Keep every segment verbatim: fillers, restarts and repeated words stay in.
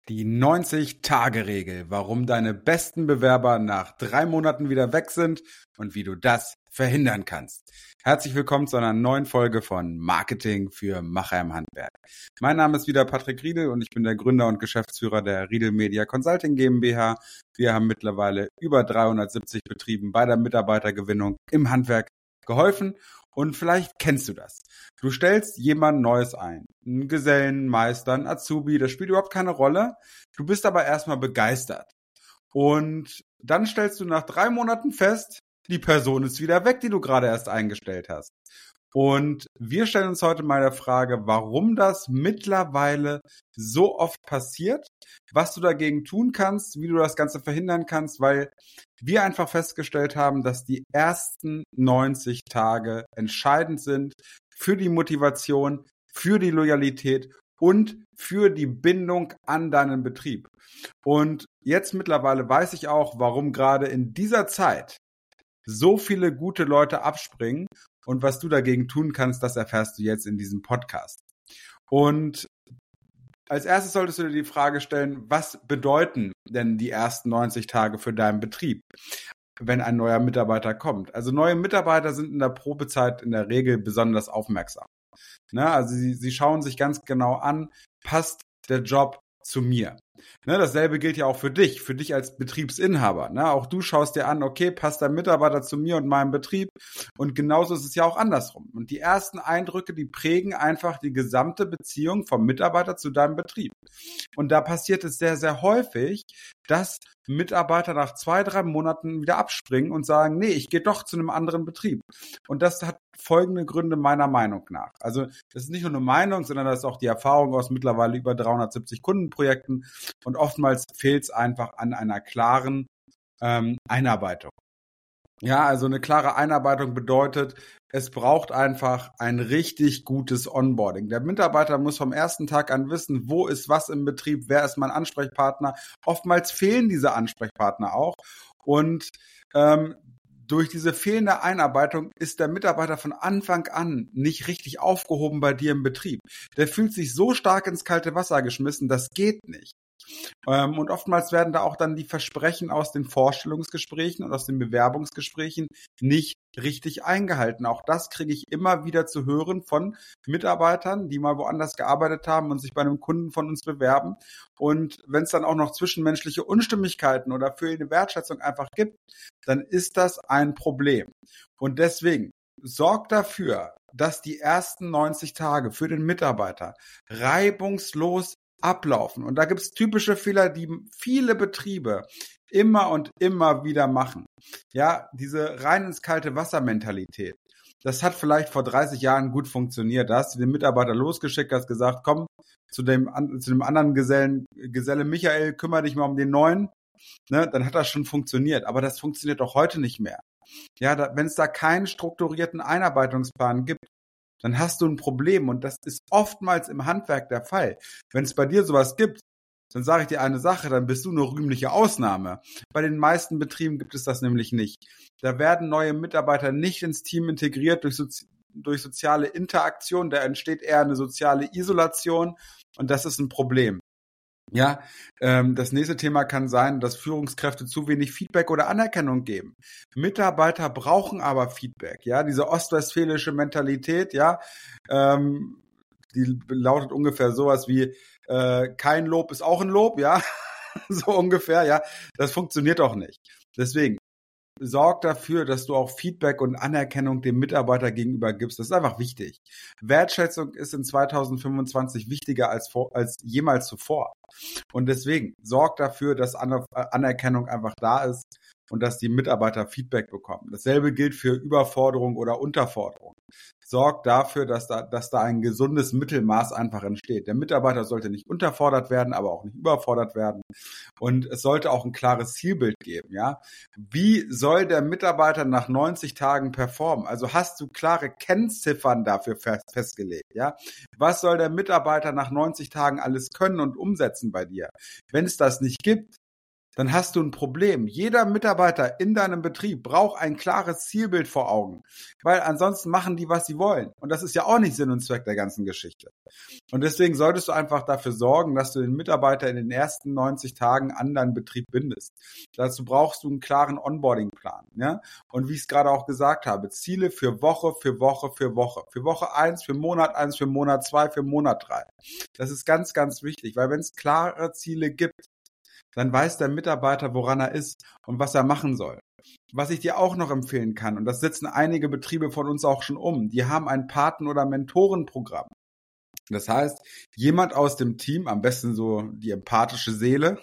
Die neunzig-Tage-Regel, warum deine besten Bewerber nach drei Monaten wieder weg sind und wie du das verhindern kannst. Herzlich willkommen zu einer neuen Folge von Marketing für Macher im Handwerk. Mein Name ist wieder Patrick Riedel und ich bin der Gründer und Geschäftsführer der Riedel Media Consulting GmbH. Wir haben mittlerweile über dreihundertsiebzig Betrieben bei der Mitarbeitergewinnung im Handwerk geholfen. Und vielleicht kennst du das. Du stellst jemand Neues ein, einen Gesellen, einen Meister, einen Azubi, das spielt überhaupt keine Rolle. Du bist aber erstmal begeistert. Und dann stellst du nach drei Monaten fest, die Person ist wieder weg, die du gerade erst eingestellt hast. Und wir stellen uns heute mal der Frage, warum das mittlerweile so oft passiert, was du dagegen tun kannst, wie du das Ganze verhindern kannst, weil wir einfach festgestellt haben, dass die ersten neunzig Tage entscheidend sind für die Motivation, für die Loyalität und für die Bindung an deinen Betrieb. Und jetzt mittlerweile weiß ich auch, warum gerade in dieser Zeit so viele gute Leute abspringen. Und was du dagegen tun kannst, das erfährst du jetzt in diesem Podcast. Und als erstes solltest du dir die Frage stellen, was bedeuten denn die ersten neunzig Tage für deinen Betrieb, wenn ein neuer Mitarbeiter kommt? Also neue Mitarbeiter sind in der Probezeit in der Regel besonders aufmerksam. Ne? Also sie, sie schauen sich ganz genau an, passt der Job zu mir? Ne, dasselbe gilt ja auch für dich, für dich als Betriebsinhaber. Ne? Auch du schaust dir an, okay, passt der Mitarbeiter zu mir und meinem Betrieb? Und genauso ist es ja auch andersrum. Und die ersten Eindrücke, die prägen einfach die gesamte Beziehung vom Mitarbeiter zu deinem Betrieb. Und da passiert es sehr, sehr häufig, dass Mitarbeiter nach zwei, drei Monaten wieder abspringen und sagen, nee, ich gehe doch zu einem anderen Betrieb. Und das hat folgende Gründe meiner Meinung nach. Also das ist nicht nur eine Meinung, sondern das ist auch die Erfahrung aus mittlerweile über dreihundertsiebzig Kundenprojekten. Und oftmals fehlt es einfach an einer klaren ähm, Einarbeitung. Ja, also eine klare Einarbeitung bedeutet, es braucht einfach ein richtig gutes Onboarding. Der Mitarbeiter muss vom ersten Tag an wissen, wo ist was im Betrieb, wer ist mein Ansprechpartner. Oftmals fehlen diese Ansprechpartner auch. Und ähm, durch diese fehlende Einarbeitung ist der Mitarbeiter von Anfang an nicht richtig aufgehoben bei dir im Betrieb. Der fühlt sich so stark ins kalte Wasser geschmissen, das geht nicht. Ähm, und oftmals werden da auch dann die Versprechen aus den Vorstellungsgesprächen und aus den Bewerbungsgesprächen nicht richtig eingehalten. Auch das kriege ich immer wieder zu hören von Mitarbeitern, die mal woanders gearbeitet haben und sich bei einem Kunden von uns bewerben. Und wenn es dann auch noch zwischenmenschliche Unstimmigkeiten oder fehlende Wertschätzung einfach gibt, dann ist das ein Problem. Und deswegen sorgt dafür, dass die ersten neunzig Tage für den Mitarbeiter reibungslos ablaufen. Und da gibt es typische Fehler, die viele Betriebe immer und immer wieder machen. Ja, diese rein ins kalte Wasser Mentalität. Das hat vielleicht vor dreißig Jahren gut funktioniert. Da hast du den Mitarbeiter losgeschickt, hast gesagt, komm zu dem, zu dem anderen Gesellen, Geselle Michael, kümmere dich mal um den neuen. Ne, dann hat das schon funktioniert. Aber das funktioniert doch heute nicht mehr. Ja, da, wenn es da keinen strukturierten Einarbeitungsplan gibt, dann hast du ein Problem. Und das ist oftmals im Handwerk der Fall. Wenn es bei dir sowas gibt, dann sage ich dir eine Sache, dann bist du eine rühmliche Ausnahme. Bei den meisten Betrieben gibt es das nämlich nicht. Da werden neue Mitarbeiter nicht ins Team integriert durch, Sozi- durch soziale Interaktion. Da entsteht eher eine soziale Isolation und das ist ein Problem. Ja, ähm, das nächste Thema kann sein, dass Führungskräfte zu wenig Feedback oder Anerkennung geben. Mitarbeiter brauchen aber Feedback, ja, diese ostwestfälische Mentalität, ja, ähm, die lautet ungefähr sowas wie, äh, kein Lob ist auch ein Lob, ja, so ungefähr, ja, das funktioniert doch nicht. Deswegen, sorg dafür, dass du auch Feedback und Anerkennung dem Mitarbeiter gegenüber gibst. Das ist einfach wichtig. Wertschätzung ist in zweitausendfünfundzwanzig wichtiger als, vor, als jemals zuvor. Und deswegen sorg dafür, dass Anerkennung einfach da ist und dass die Mitarbeiter Feedback bekommen. Dasselbe gilt für Überforderung oder Unterforderung. Sorg dafür, dass da, dass da ein gesundes Mittelmaß einfach entsteht. Der Mitarbeiter sollte nicht unterfordert werden, aber auch nicht überfordert werden. Und es sollte auch ein klares Zielbild geben, ja. Wie soll der Mitarbeiter nach neunzig Tagen performen? Also hast du klare Kennziffern dafür festgelegt, ja? Was soll der Mitarbeiter nach neunzig Tagen alles können und umsetzen bei dir? Wenn es das nicht gibt, dann hast du ein Problem. Jeder Mitarbeiter in deinem Betrieb braucht ein klares Zielbild vor Augen, weil ansonsten machen die, was sie wollen. Und das ist ja auch nicht Sinn und Zweck der ganzen Geschichte. Und deswegen solltest du einfach dafür sorgen, dass du den Mitarbeiter in den ersten neunzig Tagen an deinen Betrieb bindest. Dazu brauchst du einen klaren Onboarding-Plan. Ja? Und wie ich es gerade auch gesagt habe, Ziele für Woche, für Woche, für Woche. Für Woche eins, für Monat eins, für Monat zwei, für Monat drei. Das ist ganz, ganz wichtig, weil wenn es klare Ziele gibt, dann weiß der Mitarbeiter, woran er ist und was er machen soll. Was ich dir auch noch empfehlen kann, und das setzen einige Betriebe von uns auch schon um, die haben ein Paten- oder Mentorenprogramm. Das heißt, jemand aus dem Team, am besten so die empathische Seele,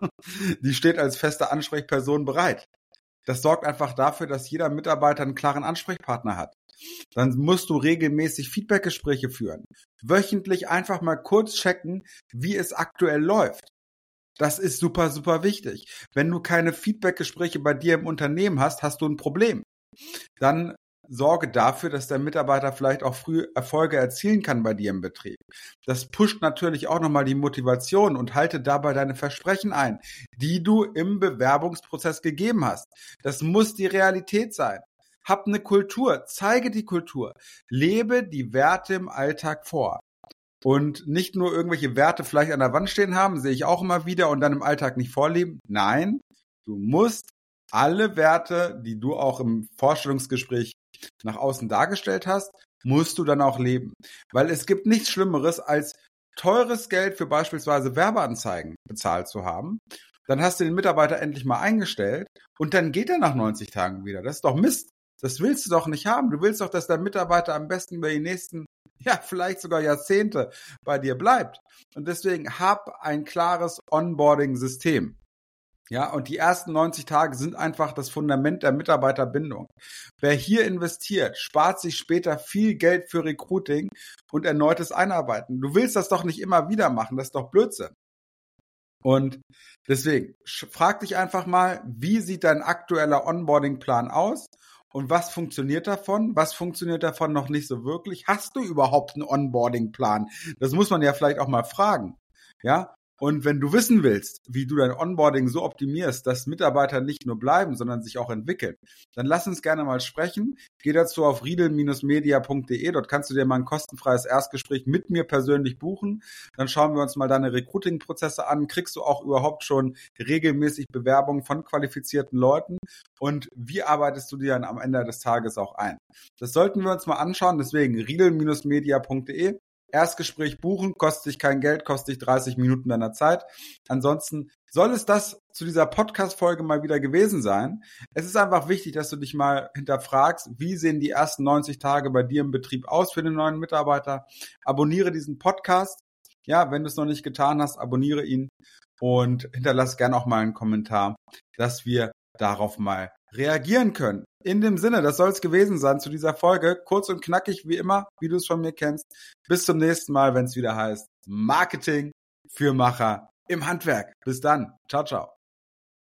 die steht als feste Ansprechperson bereit. Das sorgt einfach dafür, dass jeder Mitarbeiter einen klaren Ansprechpartner hat. Dann musst du regelmäßig Feedbackgespräche führen. Wöchentlich einfach mal kurz checken, wie es aktuell läuft. Das ist super, super wichtig. Wenn du keine Feedbackgespräche bei dir im Unternehmen hast, hast du ein Problem. Dann sorge dafür, dass der Mitarbeiter vielleicht auch früh Erfolge erzielen kann bei dir im Betrieb. Das pusht natürlich auch nochmal die Motivation und halte dabei deine Versprechen ein, die du im Bewerbungsprozess gegeben hast. Das muss die Realität sein. Hab eine Kultur, zeige die Kultur, lebe die Werte im Alltag vor. Und nicht nur irgendwelche Werte vielleicht an der Wand stehen haben, sehe ich auch immer wieder, und dann im Alltag nicht vorleben. Nein, du musst alle Werte, die du auch im Vorstellungsgespräch nach außen dargestellt hast, musst du dann auch leben. Weil es gibt nichts Schlimmeres, als teures Geld für beispielsweise Werbeanzeigen bezahlt zu haben. Dann hast du den Mitarbeiter endlich mal eingestellt und dann geht er nach neunzig Tagen wieder. Das ist doch Mist. Das willst du doch nicht haben. Du willst doch, dass der Mitarbeiter am besten über die nächsten, ja, vielleicht sogar Jahrzehnte bei dir bleibt. Und deswegen hab ein klares Onboarding-System. Ja, und die ersten neunzig Tage sind einfach das Fundament der Mitarbeiterbindung. Wer hier investiert, spart sich später viel Geld für Recruiting und erneutes Einarbeiten. Du willst das doch nicht immer wieder machen, das ist doch Blödsinn. Und deswegen, frag dich einfach mal, wie sieht dein aktueller Onboarding-Plan aus? Und was funktioniert davon? Was funktioniert davon noch nicht so wirklich? Hast du überhaupt einen Onboarding-Plan? Das muss man ja vielleicht auch mal fragen. Ja? Und wenn du wissen willst, wie du dein Onboarding so optimierst, dass Mitarbeiter nicht nur bleiben, sondern sich auch entwickeln, dann lass uns gerne mal sprechen. Geh dazu auf riedel Bindestrich media Punkt de. Dort kannst du dir mal ein kostenfreies Erstgespräch mit mir persönlich buchen. Dann schauen wir uns mal deine Recruiting-Prozesse an. Kriegst du auch überhaupt schon regelmäßig Bewerbungen von qualifizierten Leuten? Und wie arbeitest du dir dann am Ende des Tages auch ein? Das sollten wir uns mal anschauen. Deswegen riedel Bindestrich media Punkt de. Erstgespräch buchen, kostet dich kein Geld, kostet dich dreißig Minuten deiner Zeit. Ansonsten soll es das zu dieser Podcast-Folge mal wieder gewesen sein. Es ist einfach wichtig, dass du dich mal hinterfragst, wie sehen die ersten neunzig Tage bei dir im Betrieb aus für den neuen Mitarbeiter. Abonniere diesen Podcast. Ja, wenn du es noch nicht getan hast, abonniere ihn und hinterlass gerne auch mal einen Kommentar, dass wir darauf mal reagieren können. In dem Sinne, das soll es gewesen sein zu dieser Folge. Kurz und knackig, wie immer, wie du es von mir kennst. Bis zum nächsten Mal, wenn es wieder heißt Marketing für Macher im Handwerk. Bis dann. Ciao, ciao.